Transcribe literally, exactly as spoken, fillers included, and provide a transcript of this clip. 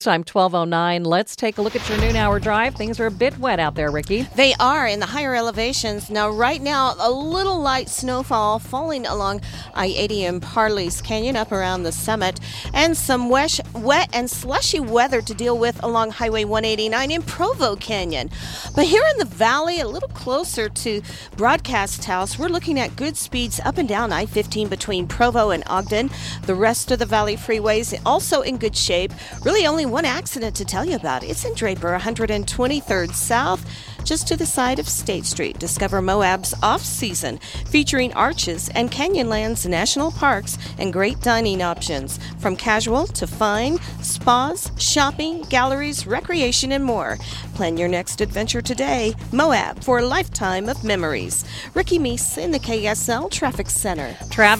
Time twelve oh nine. Let's take a look at your noon hour drive. Things are a bit wet out there, Ricky. They are in the higher elevations. Now, right now, a little light snowfall falling along I eighty in Parley's Canyon up around the summit, and some wet, wet and slushy weather to deal with along Highway one eighty-nine in Provo Canyon. But here in the valley, a little closer to Broadcast House, we're looking at good speeds up and down I fifteen between Provo and Ogden. The rest of the valley freeways also in good shape. Really only one accident to tell you about. It's in Draper, one hundred twenty-third South, just to the side of State Street. Discover Moab's off-season, featuring arches and Canyonlands National Parks and great dining options. From casual to fine, spas, shopping, galleries, recreation, and more. Plan your next adventure today. Moab, for a lifetime of memories. Ricky Meese in the K S L Traffic Center. Traffic